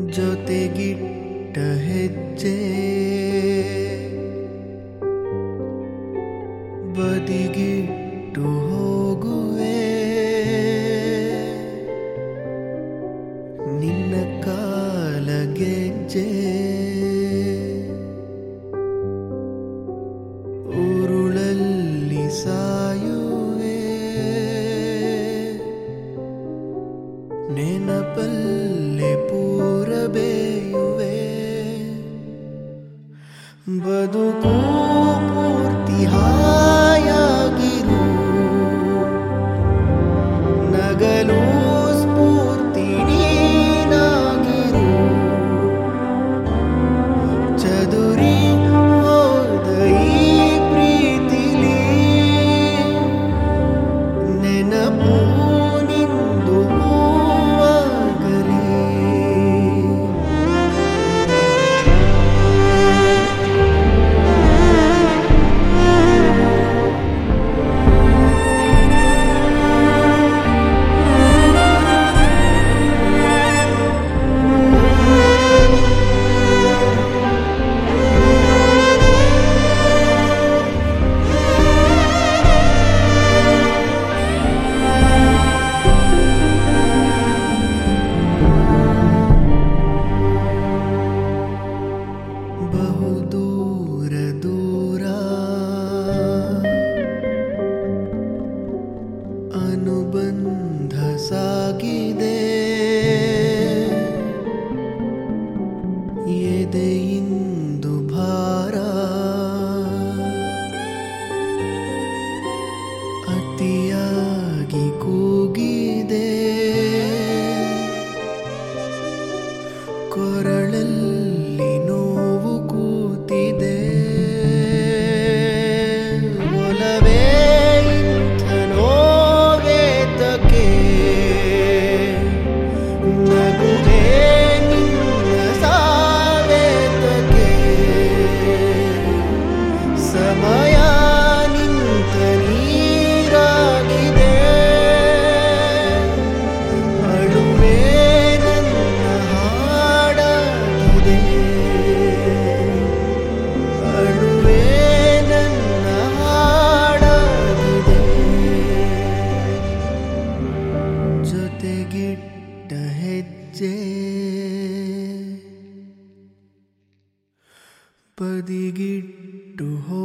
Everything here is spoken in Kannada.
ಜೊತೆಗಿಟ್ಟ ಹೆಜ್ಜೆ ಬದಿಗಿಟ್ಟು ಹೋಗುವೆ ನಿನ್ನ ಕಾಲಗೆಜ್ಜೆ ಉರುಳಲ್ಲಿ ಸಾಯುವೆ ನೆನಪಲ್ಲೇ ಪೂರ ಬೇಯುವೆ ಬದುಕು ಪೂರ್ತಿ ಹಾಯಾಗಿರು ನಗಲು ಸ್ಫೂರ್ತಿ ನೀನಾಗಿರು ಚದುರಿ ಹೋದ ಈ ಪ್ರೀತಿಲಿ ನೆನಪು ನಿಂದು ಹೂವಾಗಲಿ ಬಹುದೂರ ದೂರ ಅನುಬಂಧ ಸಾಗಿದೆ ಎದೆಯಿಂದು ಭಾರ ಅತಿಯಾಗಿ ಕೂಗಿದೆ ಕೊರಳಲ್ಲಿ ನೋವು ಕೂತಿದೆ ಒಲವೇ ಇಂಥ ನೋವೇತಕ್ಕೆ ನಗುವೆ ನಿನ್ನ ಸಾವೇತಕ್ಕೆ ಸಮಯ ನಿಂತ ನೀರಾಗಿದೆ ಅಳುವೆ ನನ್ನ ಹಾಡಾಗಿದೆ ಅಳುವೆ ನನ್ನ ಹಾಡಾಗಿದೆ ಜೊತೆಗಿಟ್ಟ ಹೆಜ್ಜೆ ಬದಿಗಿಟ್ಟು